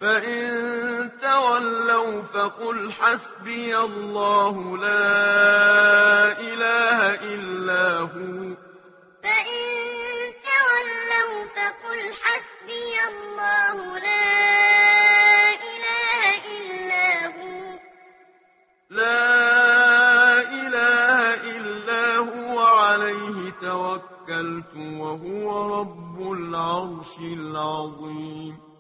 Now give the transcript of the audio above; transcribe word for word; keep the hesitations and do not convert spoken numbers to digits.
فإن تولوا فقل حسبي الله لا إله إلا هو فإن تولوا فقل حسبي الله لا إله إلا هو لا إله إلا هو عليه توكلت وهو رب العرش العظيم